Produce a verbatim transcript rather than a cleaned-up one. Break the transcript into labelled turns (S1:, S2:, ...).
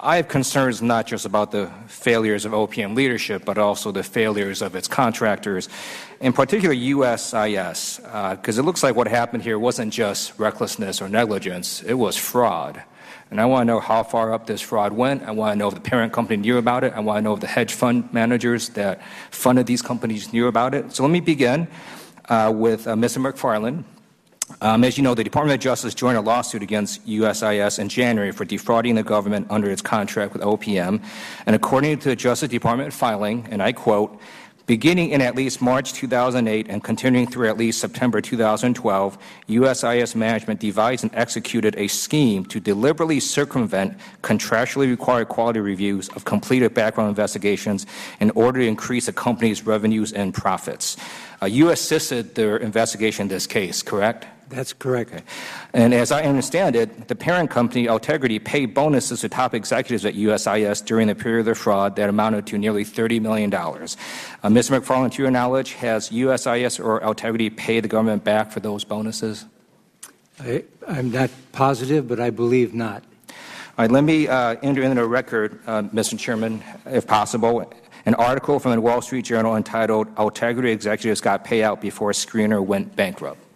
S1: I have concerns not just about the failures of O P M leadership, but also the failures of its contractors, in particular U S I S, because uh, it looks like what happened here wasn't just recklessness or negligence, it was fraud. And I want to know how far up this fraud went. I want to know if the parent company knew about it. I want to know if the hedge fund managers that funded these companies knew about it. So let me begin uh, with uh, Mister McFarland. Um, as you know, the Department of Justice joined a lawsuit against U S I S in January for defrauding the government under its contract with O P M. And according to the Justice Department filing, and I quote, beginning in at least March two thousand eight and continuing through at least September two thousand twelve, U S I S management devised and executed a scheme to deliberately circumvent contractually required quality reviews of completed background investigations in order to increase the company's revenues and profits. Uh, you assisted their investigation in this case, correct?
S2: That's correct.
S1: Okay. And as I understand it, the parent company, Altegrity, paid bonuses to top executives at U S I S during the period of the fraud that amounted to nearly thirty million dollars. Uh, Mister McFarland, to your knowledge, has U S I S or Altegrity paid the government back for those bonuses?
S2: I, I'm not positive, but I believe not.
S1: All right, let me uh, enter into the record, uh, Mister Chairman, if possible, an article from the Wall Street Journal entitled, Altegrity Executives Got Payout Before Screener Went Bankrupt.